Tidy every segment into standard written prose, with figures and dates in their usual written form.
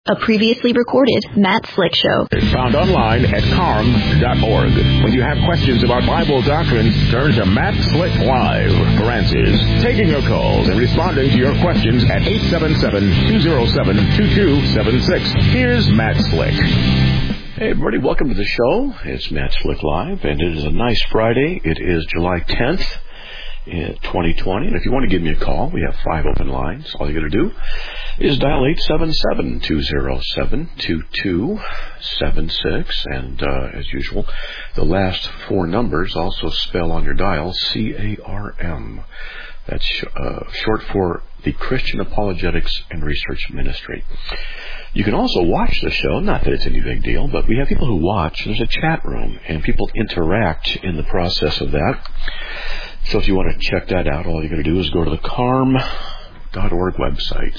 A previously recorded Matt Slick Show. Found online at carm.org. When you have questions about Bible doctrines, turn to Matt Slick Live for answers. Taking your calls and responding to your questions at 877-207-2276. Here's Matt Slick. Hey everybody, welcome to the show. It's Matt Slick Live, and it is a nice Friday. It is July 10th. 2020, and if you want to give me a call, we have 5 open lines. All you got to do is dial 877-207-2276, and as usual, the last 4 numbers also spell on your dial CARM. That's short for the Christian Apologetics and Research Ministry. You can also watch the show, not that it's any big deal, but we have people who watch. There's a chat room, and people interact in the process of that. So if you want to check that out, all you got to do is go to the carm.org website,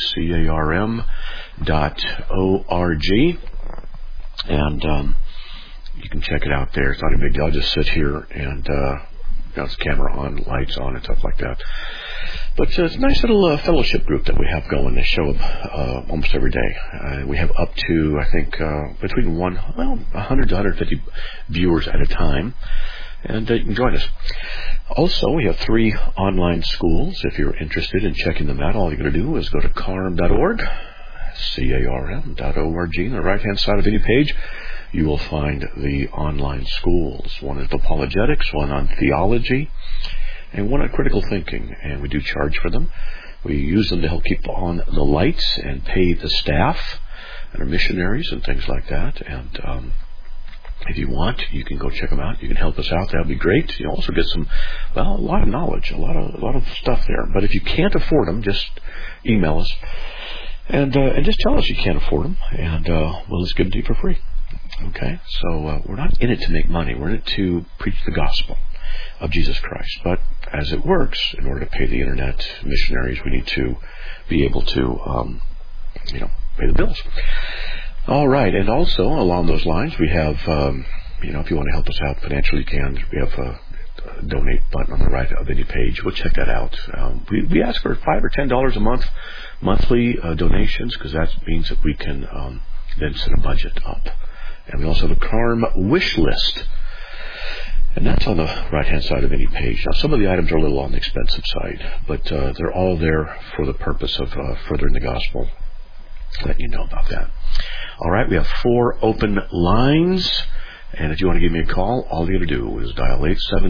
carm.org, and you can check it out there. It's not a big deal. I'll just sit here and got the camera on, lights on, and stuff like that. But it's a nice little fellowship group that we have going. They show up almost every day. We have up to, I think, between 100 to 150 viewers at a time. And you can join us. Also, we have 3 online schools. If you're interested in checking them out, all you got to do is go to carm.org, carm.org. On the right-hand side of any page, you will find the online schools. One is apologetics, one on theology, and one on critical thinking. And we do charge for them. We use them to help keep on the lights and pay the staff and our missionaries and things like that. And if you want, you can go check them out. You can help us out. That would be great. You'll also get a lot of knowledge, a lot of stuff there. But if you can't afford them, just email us and just tell us you can't afford them, and we'll just give them to you for free. Okay? So we're not in it to make money. We're in it to preach the gospel of Jesus Christ. But as it works, in order to pay the internet missionaries, we need to be able to, pay the bills. All right, and also along those lines, we have, if you want to help us out financially, you can. We have a donate button on the right of any page. We'll check that out. We ask for $5 or $10 a month, monthly donations, because that means that we can then set a budget up. And we also have a CARM wish list, and that's on the right-hand side of any page. Now, some of the items are a little on the expensive side, but they're all there for the purpose of furthering the gospel. Let you know about that. All right, we have 4 open lines, and if you want to give me a call, all you got to do is dial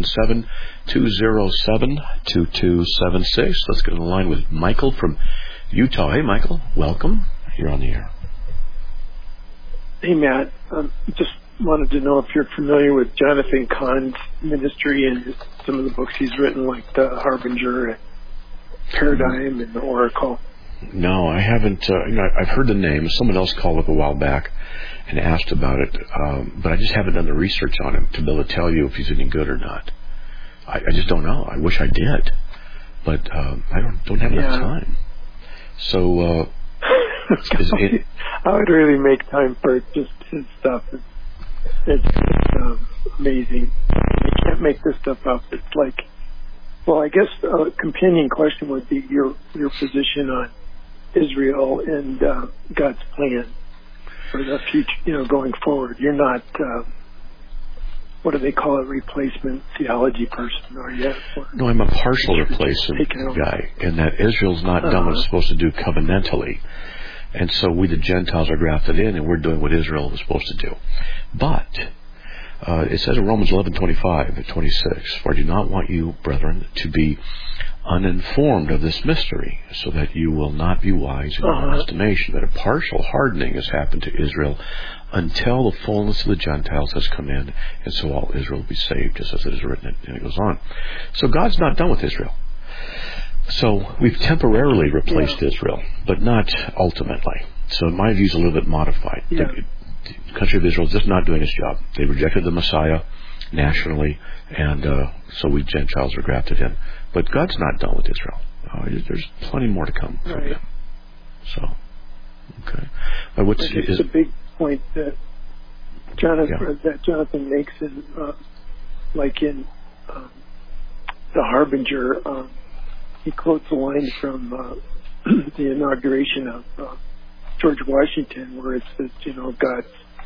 877-207-2276. Let's get on the line with Michael from Utah. Hey, Michael, welcome. You're on the air. Hey, Matt. Just wanted to know if you're familiar with Jonathan Cahn's ministry and some of the books he's written, like The Harbinger and Paradigm and The Oracle. No, I haven't. I've heard the name. Someone else called up a while back and asked about it, but I just haven't done the research on him to be able to tell you if he's any good or not. I just don't know. I wish I did, but I don't have enough time. So, I would really make time for just his stuff. It's amazing. You can't make this stuff up. It's like, well, I guess a companion question would be your position on Israel and God's plan for the future, going forward. You're not, what do they call it, replacement theology person, are you? No, I'm a partial replacement guy, in that Israel's not done what it's supposed to do covenantally. And so we, the Gentiles, are grafted in, and we're doing what Israel was supposed to do. But it says in Romans 11:25-26, "For I do not want you, brethren, to be uninformed of this mystery, so that you will not be wise in your own estimation, that a partial hardening has happened to Israel until the fullness of the Gentiles has come in, and so all Israel will be saved, just as it is written." And it goes on. So God's not done with Israel. So we've temporarily replaced Israel, but not ultimately. So my view is a little bit modified. Yeah. The country of Israel is just not doing its job. They rejected the Messiah nationally, and so we Gentiles are grafted in. But God's not done with Israel. There's plenty more to come from them. So, okay. But it's a big point that Jonathan makes in, in The Harbinger. He quotes a line from the inauguration of George Washington, where it says, God.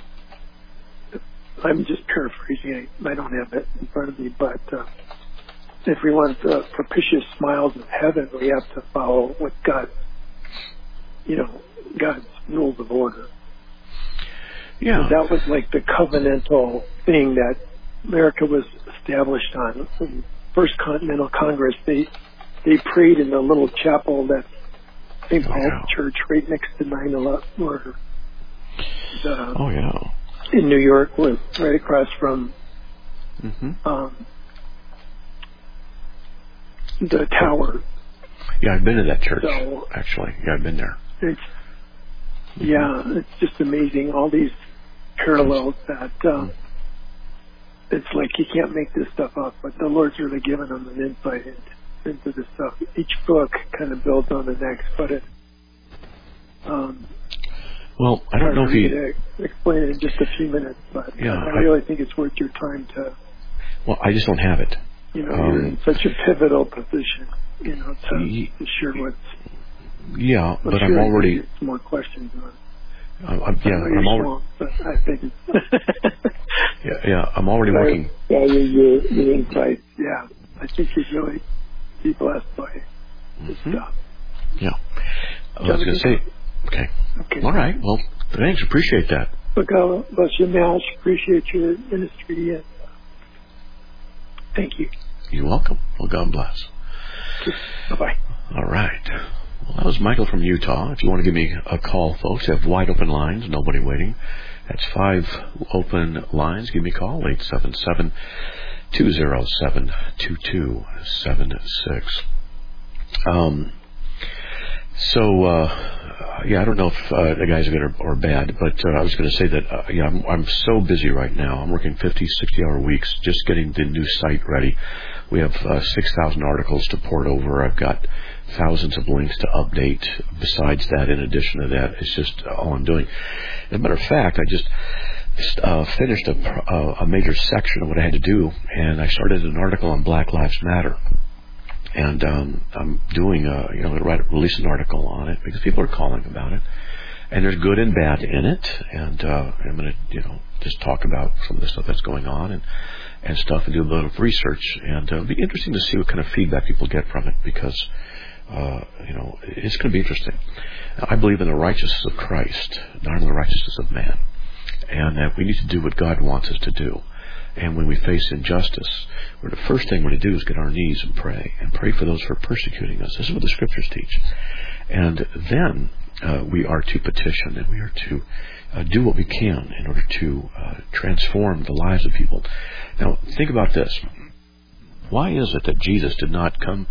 I'm just paraphrasing. I don't have it in front of me, but if we want the propitious smiles of heaven, we have to follow what God, God's rules of order. Yeah. And that was like the covenantal thing that America was established on. In First Continental Congress, they prayed in the little chapel that's St. Paul's Church right next to 9/11, or in New York, right across from the tower. Yeah, I've been to that church, actually. Yeah, I've been there. It's just amazing, all these parallels that it's like you can't make this stuff up, but the Lord's really given them an insight into this stuff. Each book kind of builds on the next, but it well, I don't know if you explain it in just a few minutes, but I really think it's worth your time to. Well, I just don't have it. You're in such a pivotal position, to share what's. Yeah, but I'm already. Some more questions on. I'm already. But I think. I'm already working. Yeah, your insights. Yeah, I think you'd really be blessed by this stuff. Yeah, I was going to say. Okay. All right. Well, thanks. Appreciate that. But God bless you, Nash. Appreciate your ministry. And thank you. You're welcome. Well, God bless. Bye-bye. All right. Well, that was Michael from Utah. If you want to give me a call, folks, I have wide open lines, nobody waiting. That's 5 open lines. Give me a call, 877-207-2276. I don't know if the guys are good or bad, but I was going to say that, I'm so busy right now. I'm working 50, 60-hour weeks just getting the new site ready. We have 6,000 articles to port over. I've got thousands of links to update. Besides that, in addition to that, it's just all I'm doing. As a matter of fact, I just finished a major section of what I had to do, and I started an article on Black Lives Matter. And I'm doing release an article on it because people are calling about it, and there's good and bad in it. And I'm going to just talk about some of the stuff that's going on and stuff, and do a little of research. And it'll be interesting to see what kind of feedback people get from it because it's going to be interesting. I believe in the righteousness of Christ, not in the righteousness of man, and that we need to do what God wants us to do. And when we face injustice, the first thing we're to do is get on our knees and pray for those who are persecuting us. This is what the Scriptures teach. And then we are to petition, and we are to do what we can in order to transform the lives of people. Now, think about this. Why is it that Jesus did not come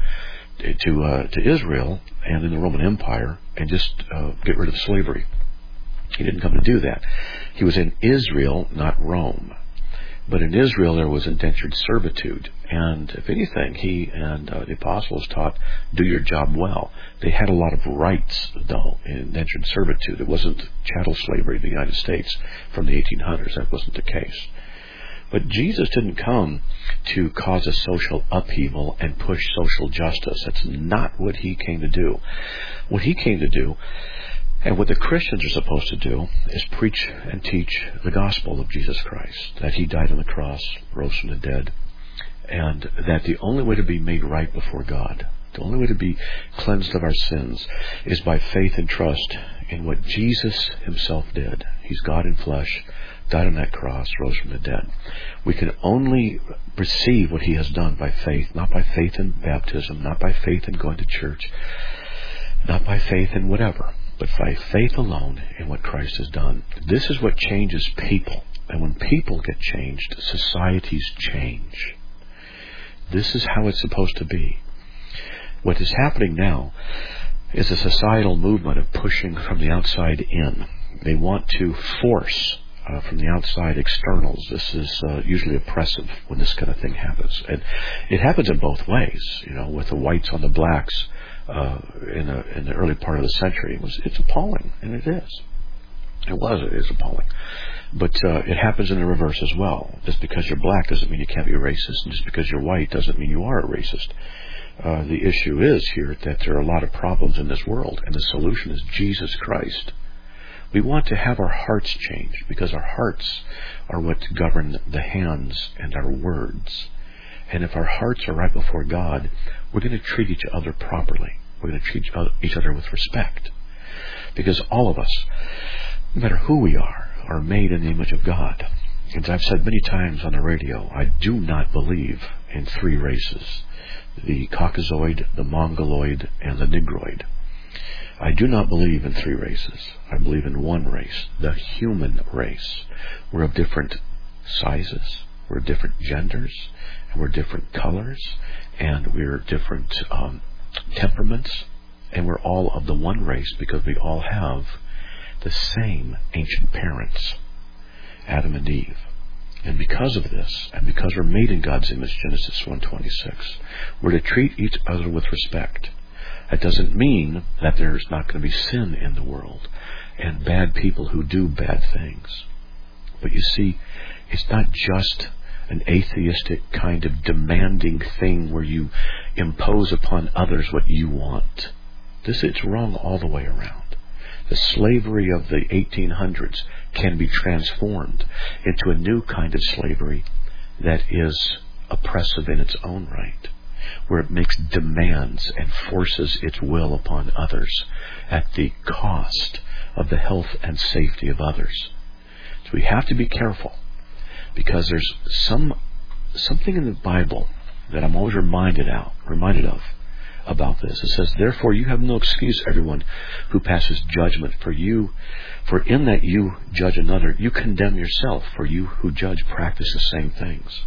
to Israel and in the Roman Empire and just get rid of slavery? He didn't come to do that. He was in Israel, not Rome. But in Israel there was indentured servitude, and if anything, he and the apostles taught, do your job well. They had a lot of rights, though, in indentured servitude. It wasn't chattel slavery in the United States from the 1800s. That wasn't the case. But Jesus didn't come to cause a social upheaval and push social justice. That's not what he came to do. What he came to do, and what the Christians are supposed to do, is preach and teach the gospel of Jesus Christ, that he died on the cross, rose from the dead, and that the only way to be made right before God, the only way to be cleansed of our sins, is by faith and trust in what Jesus himself did. He's God in flesh, died on that cross, rose from the dead. We can only receive what he has done by faith, not by faith in baptism, not by faith in going to church, not by faith in whatever, but by faith alone in what Christ has done. This is what changes people. And when people get changed, societies change. This is how it's supposed to be. What is happening now is a societal movement of pushing from the outside in. They want to force from the outside externals. This is usually oppressive when this kind of thing happens. And it happens in both ways, with the whites on the blacks. In the early part of the century, it's appalling, and it is. It is appalling. But it happens in the reverse as well. Just because you're black doesn't mean you can't be racist, and just because you're white doesn't mean you are a racist. The issue is here that there are a lot of problems in this world, and the solution is Jesus Christ. We want to have our hearts changed, because our hearts are what govern the hands and our words. And if our hearts are right before God, we're going to treat each other properly. We're going to treat each other with respect. Because all of us, no matter who we are made in the image of God. As I've said many times on the radio, I do not believe in three races: the Caucasoid, the Mongoloid, and the Negroid. I do not believe in three races. I believe in one race, the human race. We're of different sizes, we're of different genders, and we're different colors, and we're different temperaments, and we're all of the one race because we all have the same ancient parents, Adam and Eve. And because of this, and because we're made in God's image, Genesis 1:26, we're to treat each other with respect. That doesn't mean that there's not going to be sin in the world and bad people who do bad things. But you see, it's not just an atheistic kind of demanding thing where you impose upon others what you want. It's wrong all the way around. The slavery of the 1800s can be transformed into a new kind of slavery that is oppressive in its own right, where it makes demands and forces its will upon others at the cost of the health and safety of others. So we have to be careful, because there's something in the Bible that I'm always reminded of about this. It says, "Therefore you have no excuse, everyone who passes judgment, for in that you judge another, you condemn yourself, for you who judge practice the same things."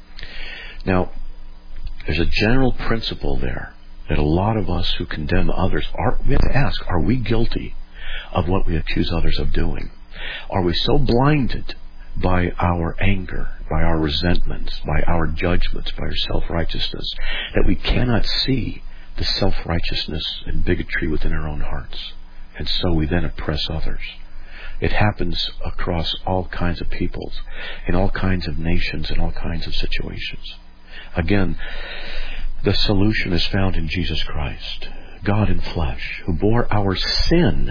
Now, there's a general principle there that a lot of us who condemn others we have to ask, are we guilty of what we accuse others of doing? Are we so blinded by our anger, by our resentments, by our judgments, by our self-righteousness, that we cannot see the self-righteousness and bigotry within our own hearts? And so we then oppress others. It happens across all kinds of peoples, in all kinds of nations, in all kinds of situations. Again, the solution is found in Jesus Christ, God in flesh, who bore our sin,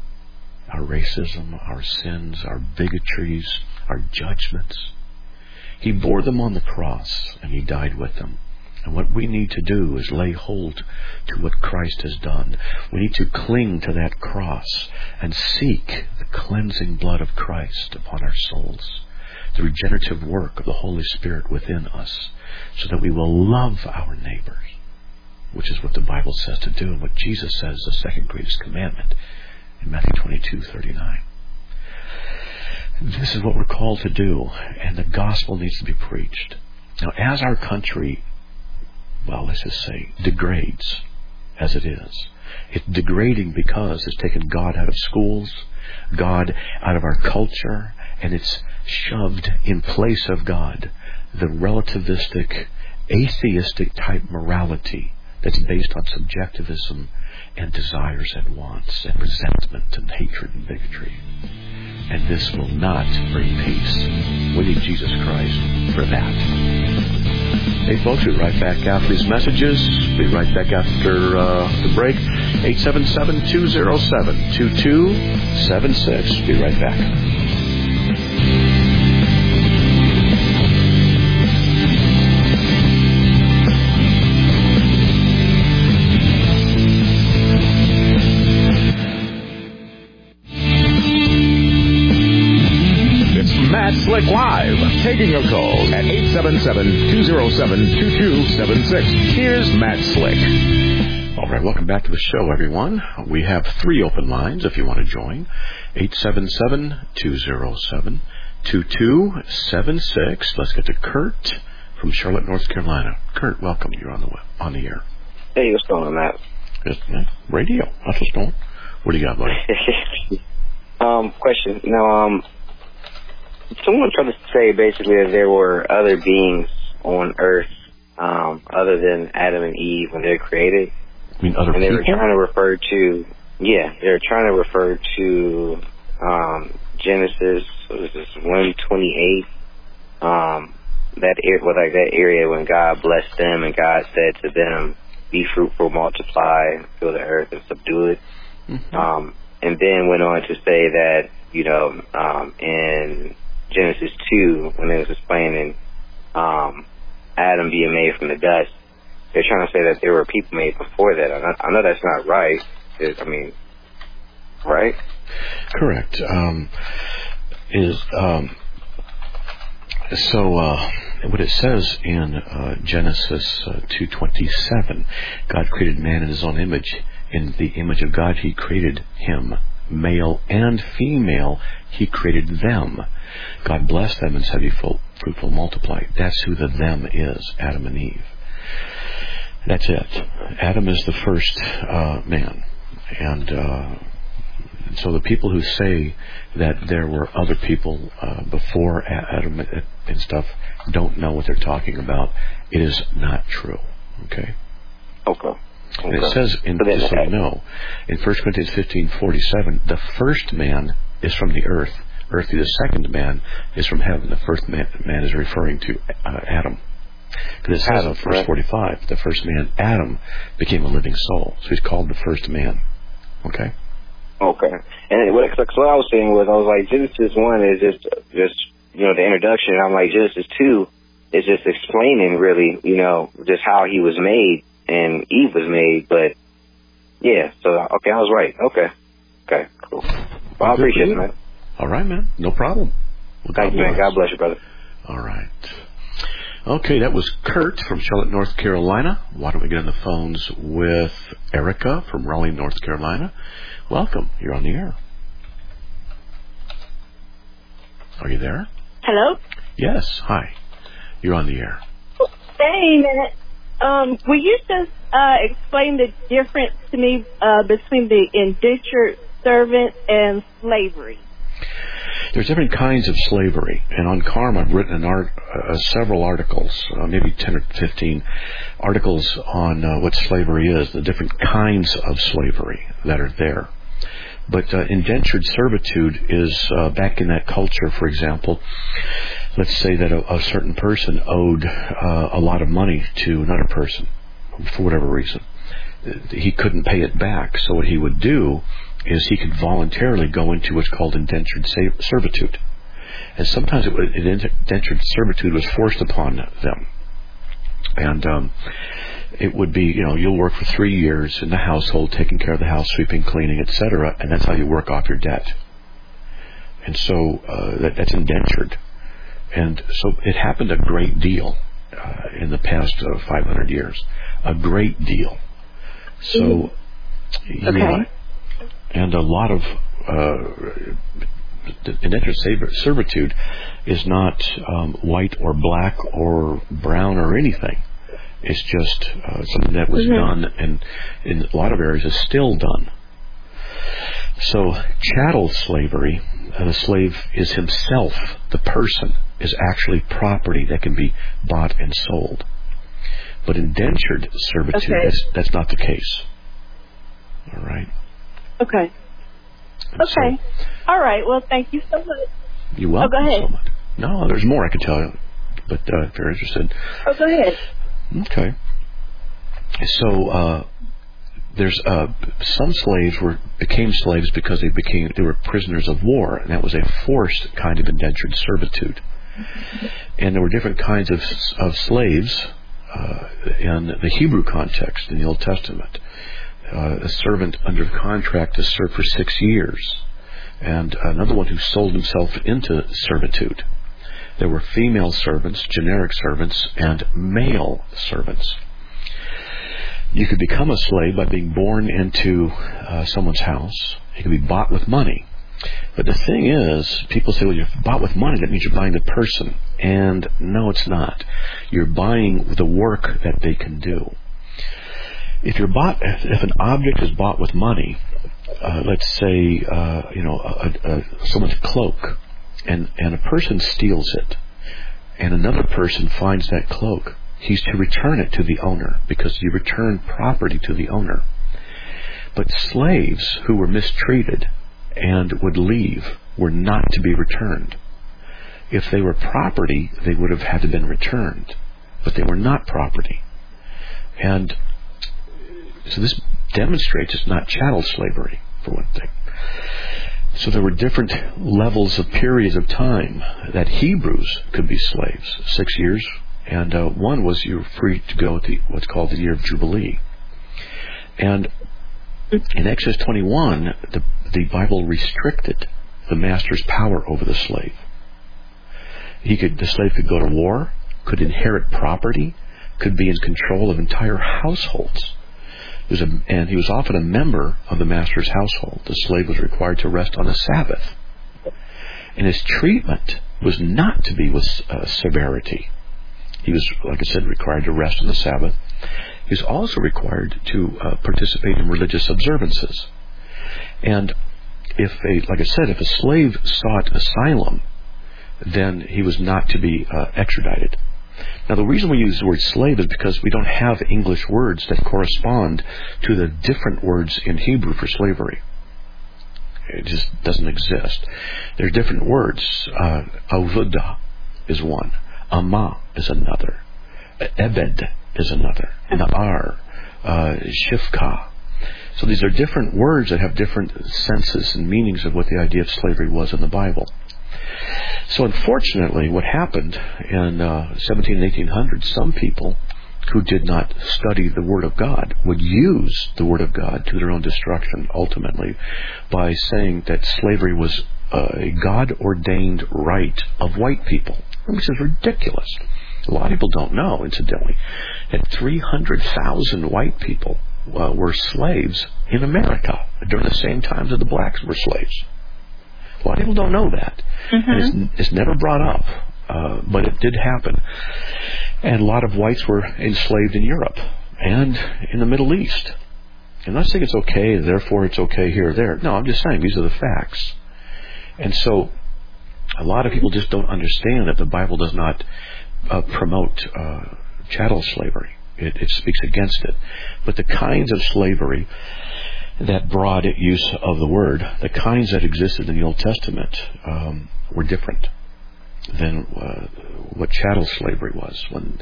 our racism, our sins, our bigotries, our judgments. He bore them on the cross, and He died with them. And what we need to do is lay hold to what Christ has done. We need to cling to that cross and seek the cleansing blood of Christ upon our souls, the regenerative work of the Holy Spirit within us, so that we will love our neighbors, which is what the Bible says to do, and what Jesus says is the second greatest commandment in Matthew 22:39. This is what we're called to do, and the gospel needs to be preached. Now, as our country, let's just say, degrades, as it is, it's degrading because it's taken God out of schools, God out of our culture, and it's shoved in place of God the relativistic, atheistic type morality that's based on subjectivism and desires and wants and resentment and hatred and bigotry. And this will not bring peace. We need Jesus Christ for that. Hey folks, we'll be right back after these messages. We'll be right back after the break. 877-207-2276. Be right back. Slick Live, taking your calls at 877-207-2276. Here's Matt Slick. All right, welcome back to the show, everyone. We have 3 open lines if you want to join. 877-207-2276. Let's get to Kurt from Charlotte, North Carolina. Kurt, welcome. You're on the air. Hey, what's going on, Matt? Just radio. That's what's going on. What do you got, buddy? Question. Now, someone tried to say basically that there were other beings on Earth other than Adam and Eve when they were created. You mean other people? And they people? were trying to refer to Genesis, what is this, 1:28, that area when God blessed them and God said to them, "Be fruitful, multiply, fill the earth and subdue it." Mm-hmm. and then went on to say that, in Genesis 2, when it was explaining Adam being made from the dust, they're trying to say that there were people made before that. I know that's not right. Right? Correct. So what it says in Genesis 2:27, God created man in his own image. In the image of God he created him. Male and female he created them. God blessed them and said, be fruitful, multiply. That's who the them is, Adam and Eve. That's it. Adam is the first man. And so the people who say that there were other people before Adam and stuff don't know what they're talking about. It is not true. Okay? Okay. And it says, just so you know, in 1 Corinthians 15:47, the first man is from the earth. Earthly, the second man is from heaven. The first man is referring to Adam. Because it says in verse 45, the first man, Adam, became a living soul. So he's called the first man. Okay? Okay. And what I was saying was, I was like, Genesis 1 is just the introduction. And I'm like, Genesis 2 is just explaining really, just how he was made and Eve was made. But, yeah, so, okay, I was right. Okay, cool. Well, I appreciate it, man. All right, man. No problem. Well, thank you, man. God bless you, brother. All right. Okay, that was Kurt from Charlotte, North Carolina. Why don't we get on the phones with Erica from Raleigh, North Carolina. Welcome. You're on the air. Are you there? Hello? Yes. Hi. You're on the air. Hey, man. Will you just explain the difference to me between the indentured servant and slavery? There's different kinds of slavery, and on CARM I've written several articles, maybe 10 or 15 articles on what slavery is, the different kinds of slavery that are there. But indentured servitude is back in that culture, for example. Let's say that a certain person owed a lot of money to another person for whatever reason. He couldn't pay it back, so what he would do is he could voluntarily go into what's called indentured servitude. And sometimes indentured servitude was forced upon them. And it would be, you'll work for 3 years in the household, taking care of the house, sweeping, cleaning, etc., and that's how you work off your debt. And so that's indentured. And so it happened a great deal in the past 500 years. A great deal. So, and a lot of indentured servitude is not white or black or brown or anything. It's just something that was done, and in a lot of areas is still done. So chattel slavery, the slave is himself, the person, is actually property that can be bought and sold. But indentured servitude, that's not the case. All right. Okay. Okay. All right. Well, thank you so much. You're welcome. Go ahead. So much. No, there's more I could tell you, but if you're interested. Go ahead. Okay. So there's some slaves became slaves because they were prisoners of war, and that was a forced kind of indentured servitude. And there were different kinds of slaves in the Hebrew context in the Old Testament. A servant under contract to serve for 6 years, and another one who sold himself into servitude. There were female servants, generic servants, and male servants. You could become a slave by being born into someone's house. You could be bought with money. But the thing is, people say, well, you're bought with money, that means you're buying the person. And no, it's not. You're buying the work that they can do. If an object is bought with money, let's say, someone's cloak, and a person steals it, and another person finds that cloak, he's to return it to the owner, because you return property to the owner. But slaves who were mistreated and would leave were not to be returned. If they were property, they would have had to been returned, but they were not property. And so this demonstrates it's not chattel slavery, for one thing. So there were different levels of periods of time that Hebrews could be slaves, 6 years, and one was you were free to go at what's called the year of Jubilee. And in Exodus 21, the Bible restricted the master's power over the slave. The slave could go to war, could inherit property, could be in control of entire households. And he was often a member of the master's household. The slave was required to rest on the Sabbath. And his treatment was not to be with severity. He was, like I said, required to rest on the Sabbath. He was also required to participate in religious observances. And if a slave sought asylum, then he was not to be extradited. Now, the reason we use the word slave is because we don't have English words that correspond to the different words in Hebrew for slavery. It just doesn't exist. There are different words. Avodah is one. Amah is another. Ebed is another. Na'ar. Shifka. So these are different words that have different senses and meanings of what the idea of slavery was in the Bible. So unfortunately, what happened in 17 and 1800s, some people who did not study the Word of God would use the Word of God to their own destruction, ultimately, by saying that slavery was a God-ordained right of white people, which is ridiculous. A lot of people don't know, incidentally, that 300,000 white people were slaves in America during the same time that the blacks were slaves. A lot of people don't know that. And it's never brought up, but it did happen. And a lot of whites were enslaved in Europe and in the Middle East. I'm not saying it's okay, therefore it's okay here or there. No, I'm just saying these are the facts. And so a lot of people just don't understand that the Bible does not promote chattel slavery. It speaks against it. But the kinds of slavery, that broad use of the word, the kinds that existed in the Old Testament were different than what chattel slavery was when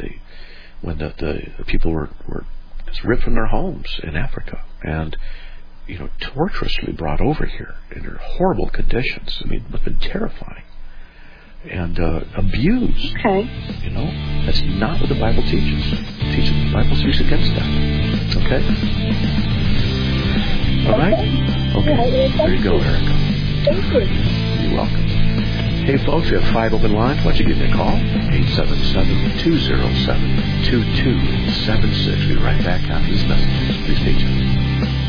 the people were ripped from their homes in Africa and torturously brought over here in their horrible conditions. I mean, it must have been terrifying and abused. Okay. That's not what the Bible teaches. The Bible speaks against that. Okay. All right? Okay. There you go, Erica. Thank you. You're welcome. Hey, folks, we have 5 open lines. Why don't you give me a call? 877-207-2276. We'll be right back after these messages. Please stay tuned.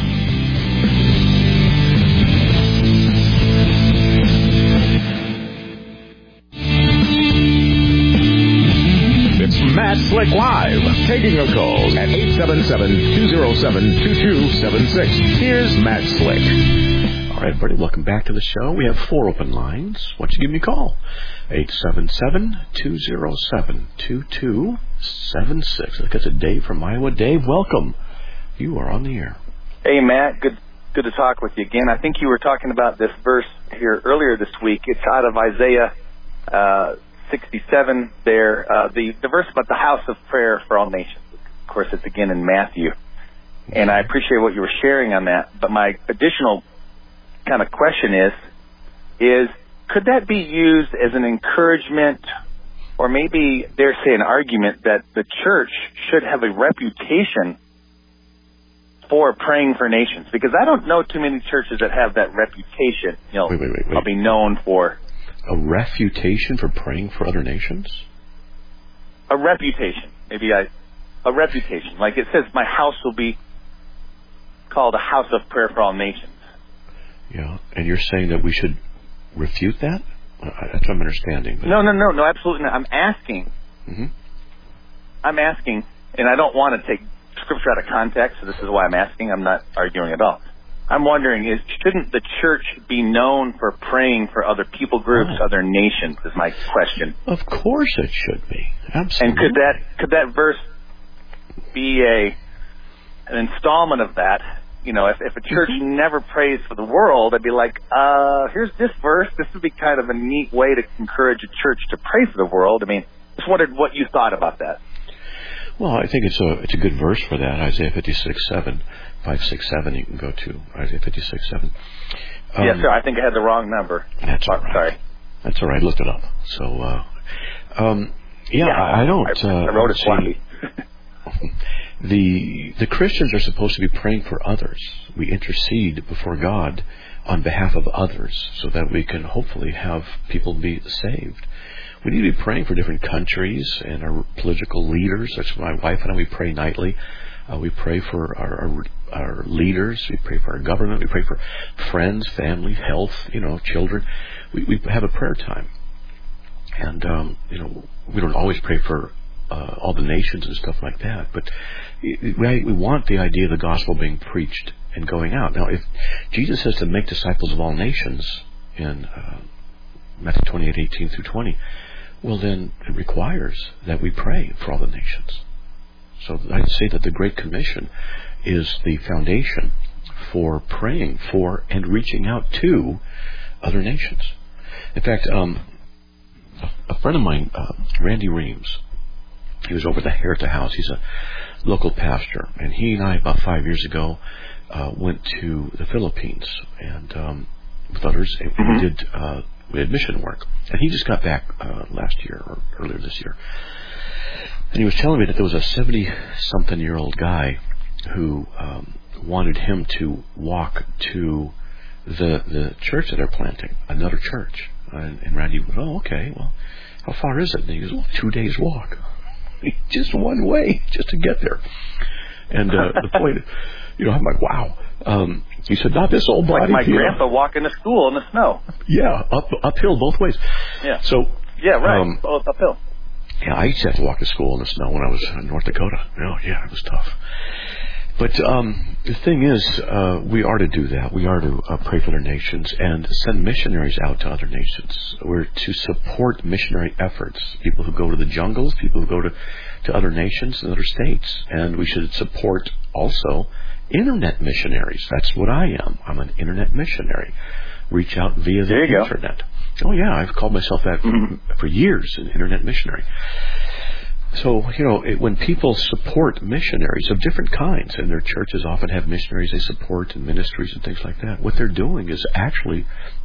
It's Matt Slick Live, taking your calls at 877-207-2276. Here's Matt Slick. All right, everybody, welcome back to the show. We have 4 open lines. Why don't you give me a call? 877-207-2276. I think that's a Dave from Iowa. Dave, welcome. You are on the air. Hey, Matt. Good to talk with you again. I think you were talking about this verse here earlier this week. It's out of Isaiah 67 there, the verse about the house of prayer for all nations. Of course, it's again in Matthew. And I appreciate what you were sharing on that. But my additional kind of question is could that be used as an encouragement or maybe, dare say, an argument that the church should have a reputation for praying for nations? Because I don't know too many churches that have that reputation. Wait. I'll be known for a refutation for praying for other nations? A reputation. A reputation. Like it says, my house will be called a house of prayer for all nations. Yeah, and you're saying that we should refute that? That's what I'm understanding. No, absolutely not. I'm asking, and I don't want to take Scripture out of context, so this is why I'm asking. I'm not arguing at all. I'm wondering, shouldn't the church be known for praying for other people groups, other nations, is my question. Of course it should be. Absolutely. And could that verse be an installment of that? If a church never prays for the world, I'd be like, here's this verse. This would be kind of a neat way to encourage a church to pray for the world. I mean, just wondered what you thought about that. Well, I think it's a good verse for that. Isaiah 56:7, 567. You can go to Isaiah 56:7. Yes, sir. I think I had the wrong number. That's all right. Sorry. That's all right. Looked it up. So, I don't. I wrote it sloppy. The Christians are supposed to be praying for others. We intercede before God on behalf of others so that we can hopefully have people be saved. We need to be praying for different countries and our political leaders. That's my wife and I, we pray nightly. We pray for our leaders. We pray for our government. We pray for friends, family, health, children. We have a prayer time. And, we don't always pray for all the nations and stuff like that. But we want the idea of the gospel being preached and going out. Now, if Jesus says to make disciples of all nations in Matthew 28:18 through 20, well, then it requires that we pray for all the nations. So I'd say that the Great Commission is the foundation for praying for and reaching out to other nations. In fact, a friend of mine, Randy Reams, he was over at the house. He's a local pastor, and he and I, about 5 years ago, went to the Philippines, and with others, we had mission work. And he just got back last year or earlier this year. And he was telling me that there was a 70-something-year-old guy who wanted him to walk to the church that they're planting, another church. And Randy went, oh, okay, well, how far is it? And he goes, well, 2 days walk. Just one way, just to get there. And the point, I'm like, wow. He said, not this old body. Like my grandpa walking to school in the snow. Yeah, uphill both ways. Yeah. So. Yeah, right. Both uphill. Yeah, I used to have to walk to school in the snow when I was in North Dakota. Oh, yeah, it was tough. But the thing is, we are to do that. We are to pray for their nations and send missionaries out to other nations. We're to support missionary efforts, people who go to the jungles, people who go to other nations and other states. And we should support also internet missionaries. That's what I am. I'm an internet missionary. Reach out via the internet. Oh, yeah, I've called myself that for years, an internet missionary. So, when people support missionaries of different kinds, and their churches often have missionaries they support and ministries and things like that, what they're doing is actually,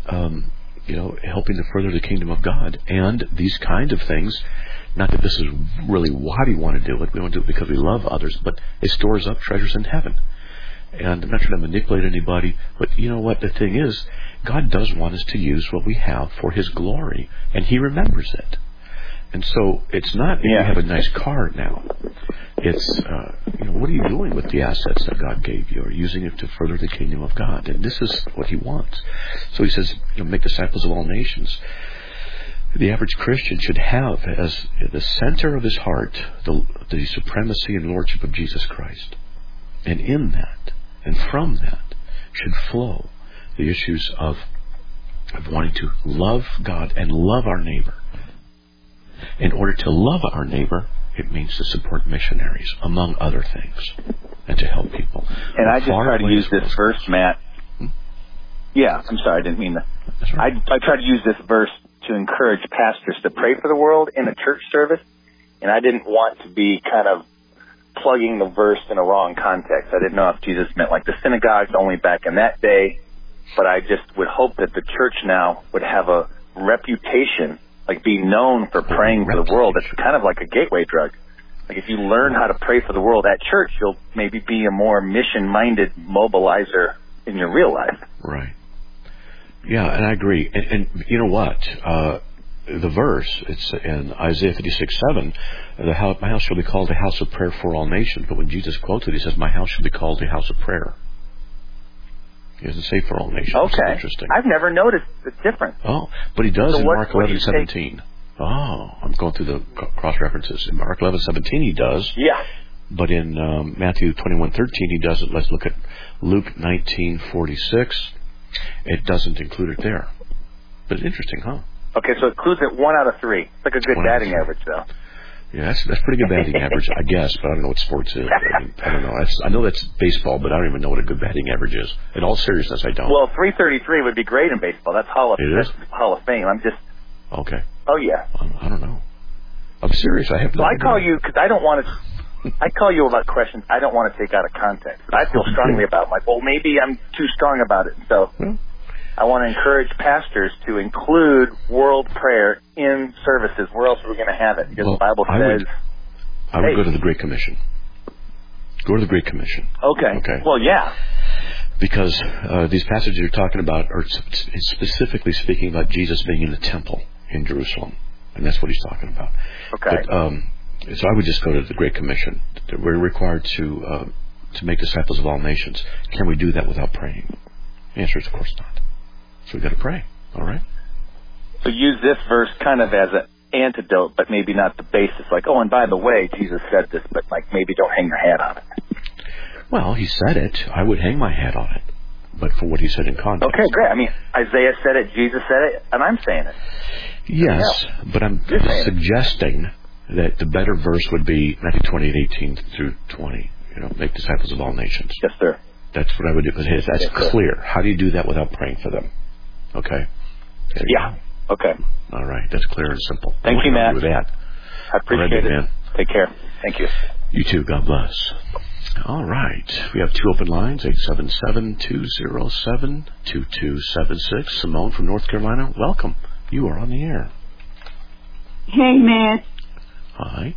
helping to further the kingdom of God. And these kind of things, not that this is really why we want to do it. We want to do it because we love others, but it stores up treasures in heaven. And I'm not trying to manipulate anybody, but you know what? The thing is, God does want us to use what we have for His glory, and He remembers it. And so it's not if you have a nice car now. It's, what are you doing with the assets that God gave you? Are you using it to further the kingdom of God? And this is what He wants. So He says, make disciples of all nations. The average Christian should have as the center of his heart the supremacy and lordship of Jesus Christ. And in that, and from that, should flow the issues of wanting to love God and love our neighbor. In order to love our neighbor, it means to support missionaries, among other things, and to help people. And I just try to use this verse, Matt. Yeah, I'm sorry, I didn't mean that. That's right. I try to use this verse to encourage pastors to pray for the world in a church service, and I didn't want to be kind of plugging the verse in a wrong context. I didn't know if Jesus meant like the synagogues only back in that day, but I just would hope that the church now would have a reputation, like be known for praying for the world. It's kind of like a gateway drug. Like if you learn how to pray for the world at church, you'll maybe be a more mission-minded mobilizer in your real life. Right. Yeah, and I agree. And you know what? The verse, it's in Isaiah 56:7, my house shall be called a house of prayer for all nations. But when Jesus quotes it, He says, my house shall be called a house of prayer. He doesn't say for all nations. Okay. Interesting. I've never noticed the difference. Oh, but He does in Mark 11:17. Oh, I'm going through the cross-references. In Mark 11:17 He does. Yeah. But in Matthew 21:13 He doesn't. Let's look at Luke 19:46. It doesn't include it there. But it's interesting, huh? Okay, so it includes it 1 out of 3. It's like a good batting average, though. Yeah, that's pretty good batting average, I guess, but I don't know what sports is. I don't know. I know that's baseball, but I don't even know what a good batting average is. In all seriousness, I don't. Well, 333 would be great in baseball. That's Hall of Fame. I'm just... Okay. Oh, yeah. I don't know. I'm serious. I have no idea. I call you because I don't want to... I call you about questions I don't want to take out of context. I feel strongly about. Like, well, maybe I'm too strong about it. So I want to encourage pastors to include world prayer in services. Where else are we going to have it? Because the Bible says... I would go to the Great Commission. Go to the Great Commission. Okay. Well, yeah. Because these passages you're talking about are specifically speaking about Jesus being in the temple in Jerusalem. And that's what he's talking about. Okay. But, so I would just go to the Great Commission. We're required to make disciples of all nations. Can we do that without praying? The answer is, of course not. So we've got to pray. All right? So use this verse kind of as an antidote, but maybe not the basis. Like, oh, and by the way, Jesus said this, but like maybe don't hang your hat on it. Well, he said it. I would hang my hat on it. But for what he said in context. Okay, great. I mean, Isaiah said it, Jesus said it, and I'm saying it. Yes, but I'm suggesting that the better verse would be Matthew 28:18 through 20. Make disciples of all nations. Yes, sir. That's what I would do. That's clear. Sir. How do you do that without praying for them? Okay. Yeah. Okay. All right. That's clear and simple. Thank you, Matt. With that. I appreciate it. Man. Take care. Thank you. You too. God bless. All right. We have two open lines, 877-207-2276. Simone from North Carolina, welcome. You are on the air. Hey, Matt. Hi.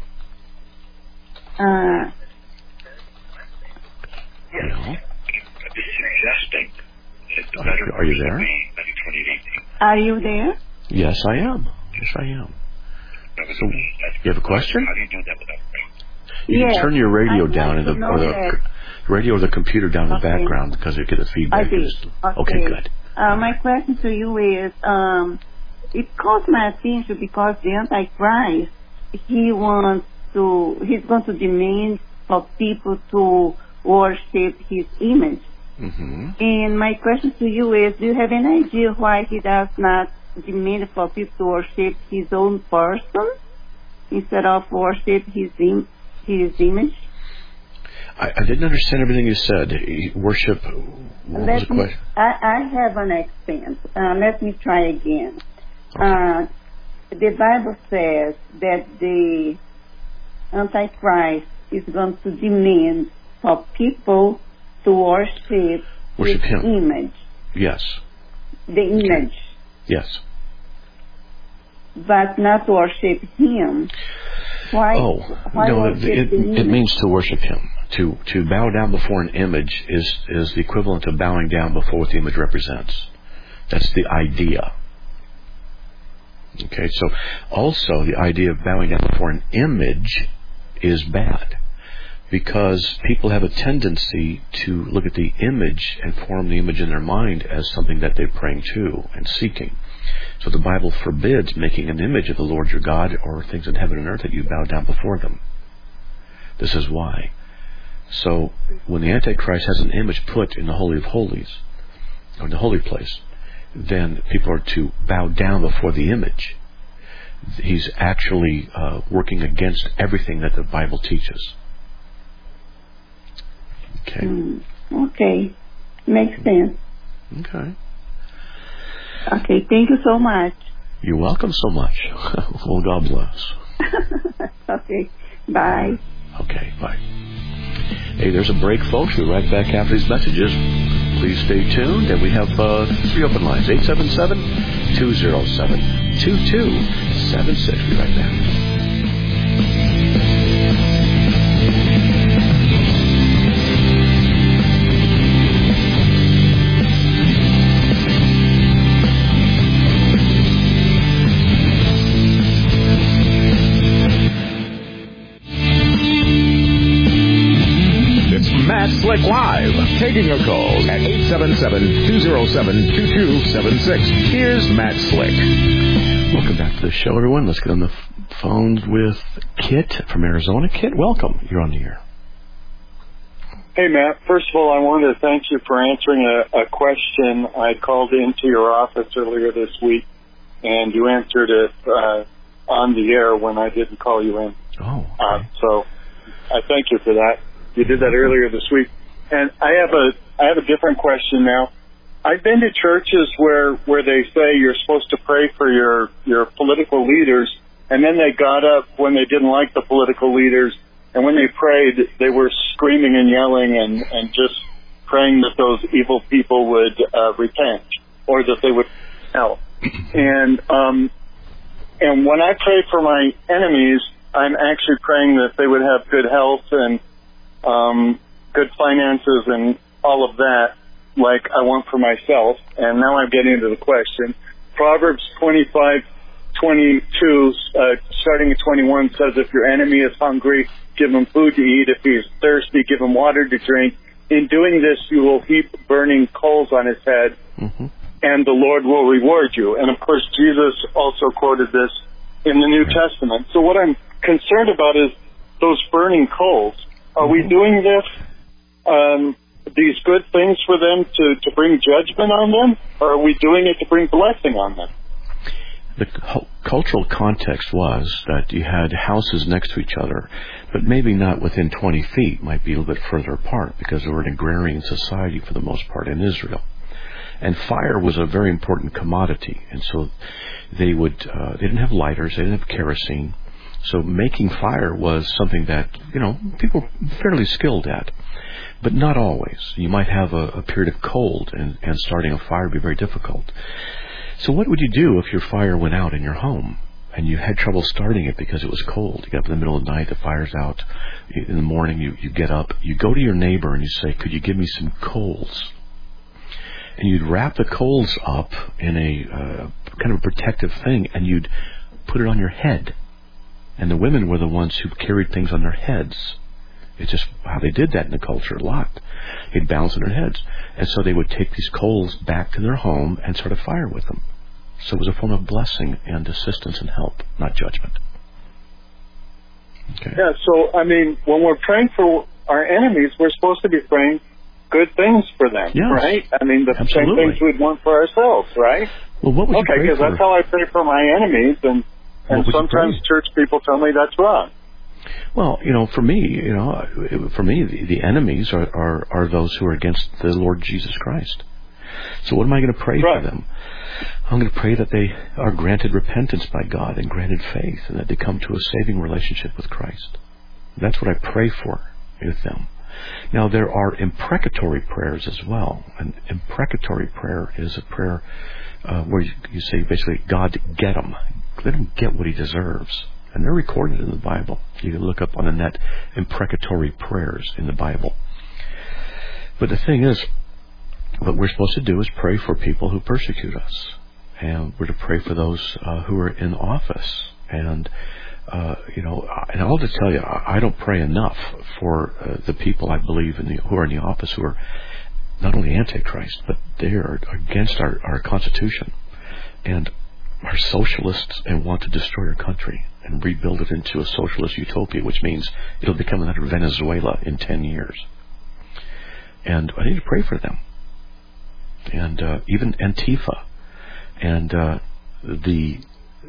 Are you there? Are you there? Yes, I am. So, you have a question? You can turn your radio down, or the radio or the computer down in the background, because it gets feedback. I did. Okay, good. My question to you is, it caught my attention because the Antichrist, he's going to demand for people to worship his image. Mm-hmm. And my question to you is, do you have any idea why he does not demand for people to worship his own person instead of worship his image? I didn't understand everything you said. Worship. What was the question? I have an accent. Let me try again. Okay. The Bible says that the Antichrist is going to demand for people to worship his him. image. Yes. The image. Yes. But not worship him. Why? Why no, worship it means to worship him. To bow down before an image is the equivalent of bowing down before what the image represents. That's the idea. Okay, so also the idea of bowing down before an image is bad, because people have a tendency to look at the image and form the image in their mind as something that they're praying to and seeking. So the Bible forbids making an image of the Lord your God or things in heaven and earth that you bow down before them. This is why. So when the Antichrist has an image put in the Holy of Holies, or the holy place, then people are to bow down before the image. He's actually working against everything that the Bible teaches. Okay. Okay. Makes sense. Okay. Okay, thank you so much. You're welcome so much. Well, God bless. Okay, bye. Okay, bye. Hey, there's a break, folks. We'll be right back after these messages. Please stay tuned. And we have 3 open lines, 877-207-2276. We'll be right back. Slick Live, taking your calls at 877-207-2276. Here's Matt Slick. Welcome back to the show, everyone. Let's get on the phones with Kit from Arizona. Kit, welcome. You're on the air. Hey, Matt. First of all, I wanted to thank you for answering a question. I called into your office earlier this week, and you answered it on the air when I didn't call you in. Oh, okay. So I thank you for that. You did that earlier this week. And I have a different question now. I've been to churches where they say you're supposed to pray for your political leaders, and then they got up when they didn't like the political leaders, and when they prayed, they were screaming and yelling and just praying that those evil people would repent. or that they would help. And when I pray for my enemies, I'm actually praying that they would have good health and good finances and all of that, like I want for myself. And now I'm getting into the question. Proverbs 25:22, starting at 21, says, if your enemy is hungry, give him food to eat. If he is thirsty, give him water to drink. In doing this, you will heap burning coals on his head, and the Lord will reward you. And, of course, Jesus also quoted this in the New Testament. So what I'm concerned about is those burning coals. Are we doing this, these good things for them to bring judgment on them, or are we doing it to bring blessing on them? The cultural context was that you had houses next to each other, but maybe not within 20 feet, might be a little bit further apart, because they were an agrarian society for the most part in Israel. And fire was a very important commodity, and so they didn't have lighters, they didn't have kerosene, so making fire was something that, people were fairly skilled at, but not always. You might have a period of cold, and starting a fire would be very difficult. So what would you do if your fire went out in your home and you had trouble starting it because it was cold? You get up in the middle of the night, the fire's out. In the morning, you get up, you go to your neighbor and you say, could you give me some coals? And you'd wrap the coals up in a kind of a protective thing, and you'd put it on your head. And the women were the ones who carried things on their heads. It's just how they did that in the culture a lot. They'd balance on their heads. And so they would take these coals back to their home and start a fire with them. So it was a form of blessing and assistance and help, not judgment. Okay. Yeah, so, when we're praying for our enemies, we're supposed to be praying good things for them, right? The same things we'd want for ourselves, right? Well, what would you pray for? Okay, because that's how I pray for my enemies, and sometimes church people tell me that's wrong. Well, for me, the enemies are those who are against the Lord Jesus Christ. So what am I going to pray for them? I'm going to pray that they are granted repentance by God and granted faith, and that they come to a saving relationship with Christ. That's what I pray for with them. Now, there are imprecatory prayers as well. An imprecatory prayer is a prayer where you say, basically, God, get him. Let him get what he deserves. And they're recorded in the Bible. You can look up on the net imprecatory prayers in the Bible. But the thing is, what we're supposed to do is pray for people who persecute us. And we're to pray for those who are in office. And, and I'll just tell you, I don't pray enough for the people I believe who are in the office, who are not only antichrist, but they are against our Constitution and are socialists and want to destroy our country and rebuild it into a socialist utopia, which means it'll become another Venezuela in 10 years. And I need to pray for them. And even Antifa and the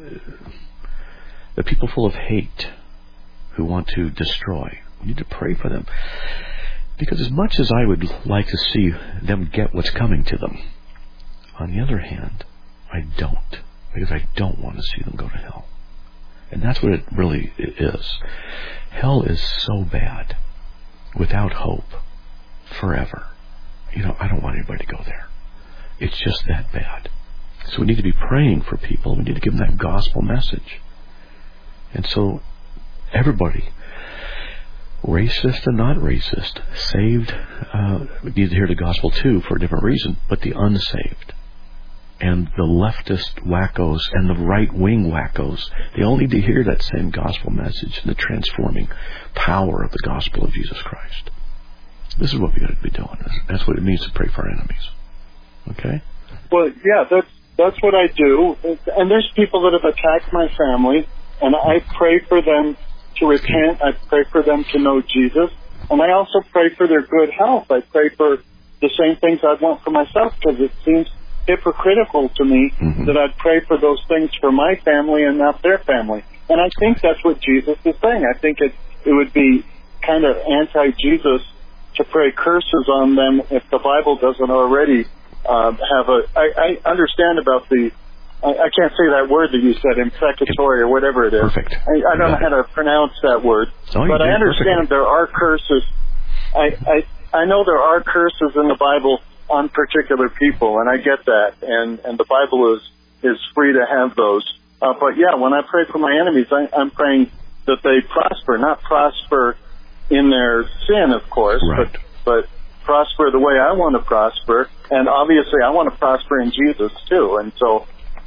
people full of hate who want to destroy. We need to pray for them. Because as much as I would like to see them get what's coming to them, on the other hand, I don't. Because I don't want to see them go to hell. And that's what it really is. Hell is so bad, without hope, forever. I don't want anybody to go there. It's just that bad. So we need to be praying for people. We need to give them that gospel message. And so everybody, racist and not racist, saved, need to hear the gospel too for a different reason, but the unsaved and the leftist wackos and the right-wing wackos, they all need to hear that same gospel message and the transforming power of the gospel of Jesus Christ. This is what we got to be doing. That's what it means to pray for our enemies. Okay? Well, yeah, that's what I do. And there's people that have attacked my family, and I pray for them to repent. I pray for them to know Jesus. And I also pray for their good health. I pray for the same things I'd want for myself, because it seems hypocritical to me that I'd pray for those things for my family and not their family. And I think that's what Jesus is saying. I think it would be kind of anti-Jesus to pray curses on them if the Bible doesn't already have a... I understand about the... I can't say that word that you said, imprecatory or whatever it is. Perfect. I don't know how to pronounce that word. But I understand there are curses. I know there are curses in the Bible on particular people, and I get that, and the Bible is free to have those. But yeah, when I pray for my enemies, I'm praying that they prosper, not prosper in their sin, of course, right. but prosper the way I want to prosper, and obviously I want to prosper in Jesus too. And so,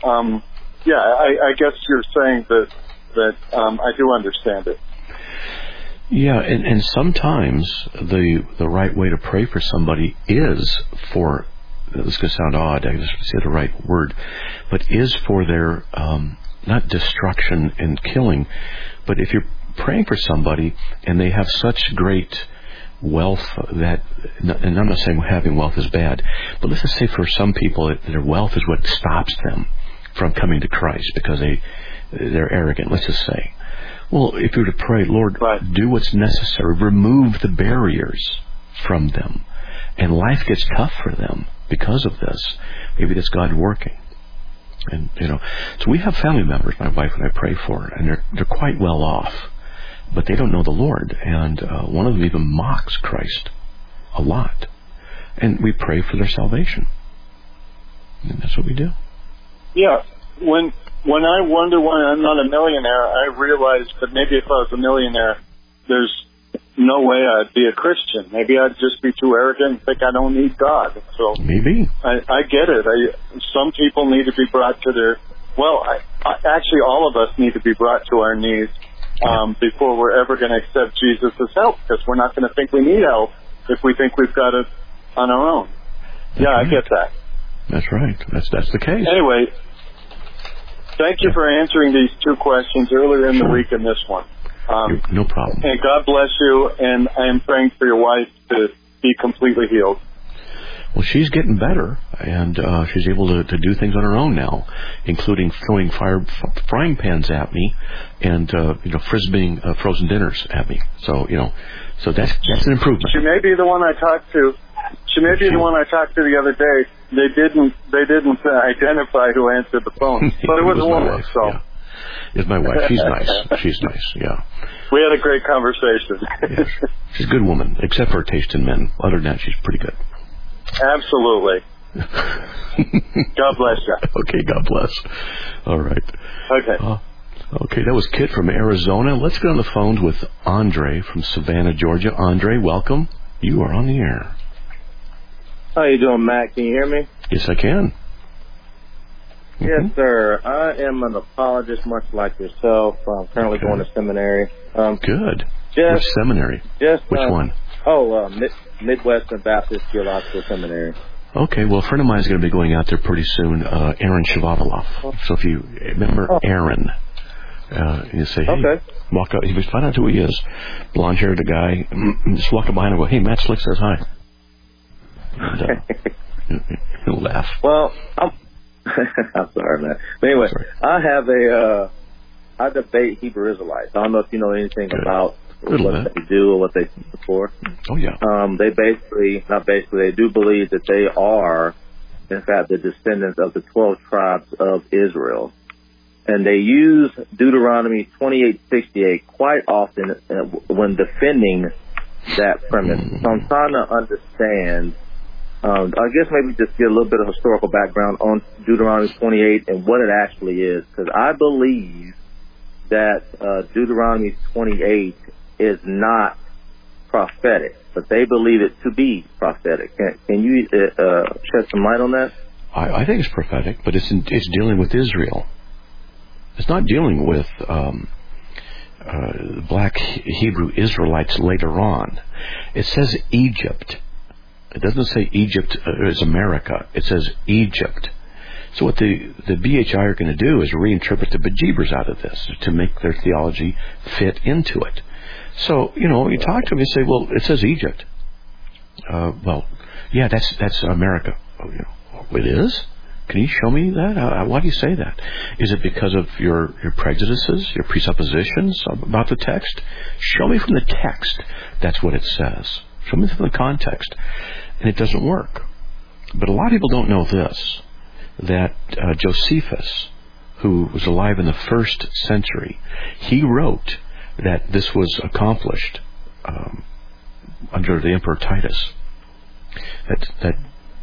I guess you're saying that I do understand it. Yeah, and sometimes the right way to pray for somebody is for, this is going to sound odd, I just say the right word, but is for their, not destruction and killing, but if you're praying for somebody and they have such great wealth that, and I'm not saying having wealth is bad, but let's just say for some people their wealth is what stops them from coming to Christ because they're arrogant, let's just say. Well, if you were to pray, Lord, do what's necessary, remove the barriers from them, and life gets tough for them because of this, maybe that's God working. And, so we have family members, my wife and I pray for, and they're quite well off, but they don't know the Lord, and one of them even mocks Christ a lot. And we pray for their salvation. And that's what we do. Yeah. When I wonder why I'm not a millionaire, I realize that maybe if I was a millionaire, there's no way I'd be a Christian. Maybe I'd just be too arrogant and think I don't need God. So maybe. I get it. Some people need to be brought to their... Well, actually, all of us need to be brought to our knees before we're ever going to accept Jesus' help, because we're not going to think we need help if we think we've got it on our own. That's right. I get that. That's right. That's the case. Anyway, thank you for answering these two questions earlier in the week and this one. No problem. And God bless you, and I am praying for your wife to be completely healed. Well, she's getting better, and she's able to do things on her own now, including throwing frying pans at me and, frisbeeing frozen dinners at me. So, so that's an improvement. She may be the one I talked to. She may be the one I talked to the other day. They didn't identify who answered the phone, but it was a woman. Wife, so yeah. It's my wife. She's nice. She's nice. Yeah. We had a great conversation. Yes. She's a good woman, except for her taste in men. Other than that, she's pretty good. Absolutely. God bless you. Okay. God bless. All right. Okay. Okay. That was Kit from Arizona. Let's get on the phones with Andre from Savannah, Georgia. Andre, welcome. You are on the air. How you doing, Matt? Can you hear me? Yes, I can. Yes, sir. I am an apologist, much like yourself. I'm currently going to seminary. Good. Which seminary? Which one? Midwestern Baptist Theological Seminary. Okay, well, a friend of mine is going to be going out there pretty soon, Aaron Shavuot. So if you remember Aaron, you say, hey, walk up. You find out who he is. Blonde-haired guy. Just walk up behind him and go, hey, Matt Slick says hi. And he'll laugh. Well, I'm sorry, man. But anyway, I debate Hebrew Israelites. I don't know if you know anything about what they do or what they stand for. Oh, yeah. They do believe that they are, in fact, the descendants of the 12 tribes of Israel. And they use Deuteronomy 28:68 quite often when defending that premise. So I'm trying to understand, I guess maybe just get a little bit of historical background on Deuteronomy 28 and what it actually is. Because I believe that Deuteronomy 28 is not prophetic, but they believe it to be prophetic. Can you shed some light on that? I think it's prophetic, but it's dealing with Israel. It's not dealing with black Hebrew Israelites later on. It says Egypt. It doesn't say Egypt is America. It says Egypt. So what the BHI are going to do is reinterpret the bejeebers out of this to make their theology fit into it. So, you talk to them and say, well, it says Egypt. Yeah, that's America. It is? Can you show me that? Why do you say that? Is it because of your prejudices, your presuppositions about the text? Show me from the text that's what it says. Show me from the context. And it doesn't work. But a lot of people don't know this, that Josephus, who was alive in the 1st century, he wrote that this was accomplished under the Emperor Titus. That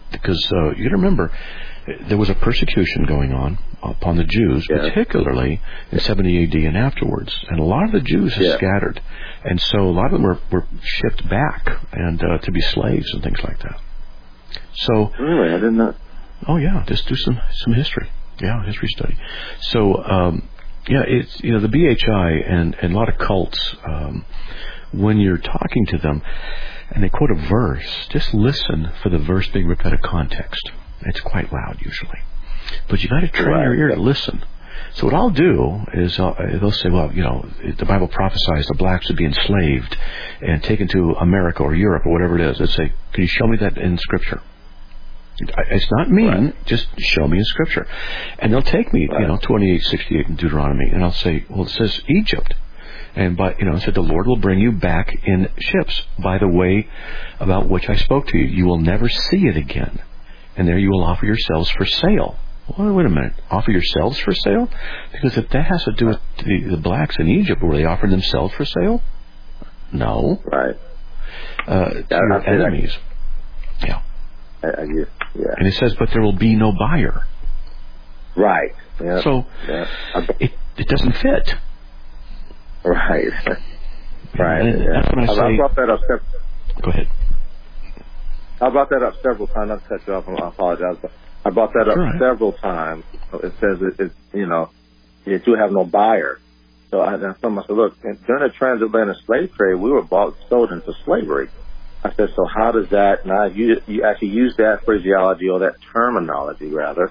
because you got to remember, there was a persecution going on upon the Jews, particularly in 70 AD and afterwards. And a lot of the Jews have scattered. And so a lot of them were shipped back and to be slaves and things like that. So really, I didn't know. Oh yeah, just do some history. Yeah, history study. So it's the BHI and a lot of cults. When you're talking to them and they quote a verse, just listen for the verse being ripped out of context. It's quite loud usually, but you got to train your ear to listen. So what I'll do is they'll say, well, the Bible prophesies the blacks would be enslaved and taken to America or Europe or whatever it is. They'll say, can you show me that in Scripture? It's not mean, just show me in Scripture. And they'll take me, 28:68 in Deuteronomy, and I'll say, well, it says Egypt. And it said the Lord will bring you back in ships by the way about which I spoke to you. You will never see it again. And there you will offer yourselves for sale. Well, wait a minute. Offer yourselves for sale? Because if that has to do with the blacks in Egypt, were they offering themselves for sale? No. Right. Your enemies. Yeah. And it says, but there will be no buyer. Right. Yeah. So it doesn't fit. Right. Right. That's when I brought that up. Go ahead. I brought that up several times. Not to cut you off. I apologize. But I brought that up several times. It says you do have no buyer. So I told myself, look, during the transatlantic slave trade, we were sold into slavery. I said, so how does that? Now you actually use that phraseology or that terminology rather.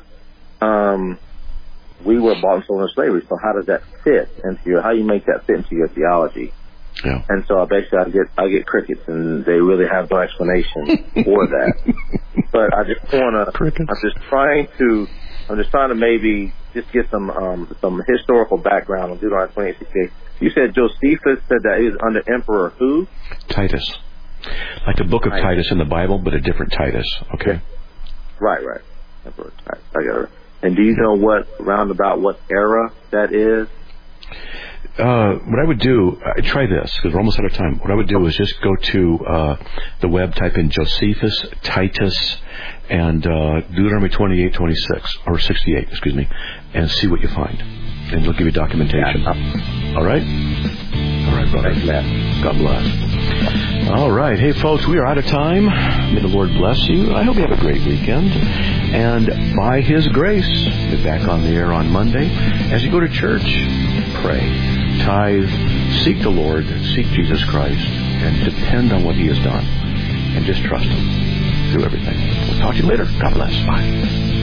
We were bought and sold into slavery. So how does that fit into how you make that fit into your theology? Yeah. And so I get crickets, and they really have no explanation for that. But I just I'm just trying to maybe just get some historical background on Deuteronomy 28:68. You said Josephus said that he was under Emperor who? Titus. Like the book of Titus in the Bible, but a different Titus. Okay. Yeah. Right. Emperor Titus. I got it. And do you know what era that is? What I would do, try this, because we're almost out of time. What I would do is just go to the web, type in Josephus, Titus, and Deuteronomy 28:26, or 68, excuse me, and see what you find. And it'll give you documentation. All right? All right, brother. Thanks, Matt. God bless. All right. Hey, folks, we are out of time. May the Lord bless you. I hope you have a great weekend. And by His grace, be back on the air on Monday. As you go to church, pray, tithe, seek the Lord, seek Jesus Christ, and depend on what He has done. And just trust Him through everything. We'll talk to you later. God bless. Bye.